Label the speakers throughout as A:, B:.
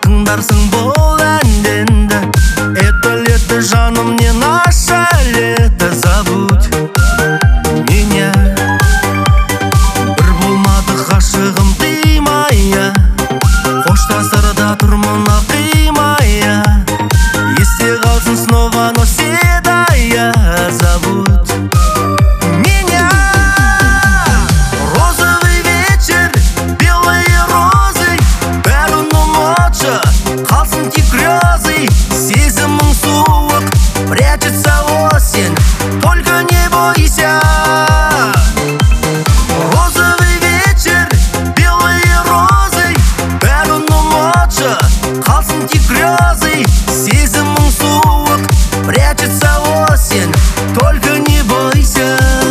A: тыңдарсың бұл әнденді. Это лето, жаным, не наше лето, забудь меня. Бір болмады ғашығым тыймая, қоштасарда тұрмын қимая. Есте қалсын снова наседая, забудь меня. Розовый вечер, белые розы, бәрін ұмытшы, қалсын тек грезы. Сезімің суық, прячется осень, только не бойся. Розовый вечер, белые розы, бәрін ұмытшы, қалсын тек грезы. Сезімің суық, прячется осень, только не бойся.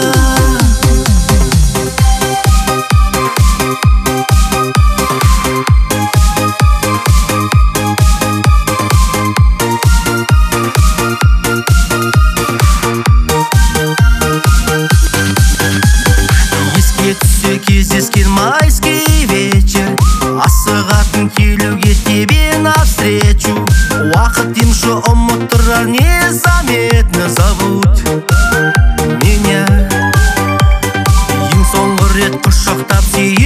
A: Еске түссе кездескен майский вечер, асығатын келуге тебе навстречу. Уақыт демші ұмыттырар незаметно, забудь меня. Ең соңғы рет құшақтап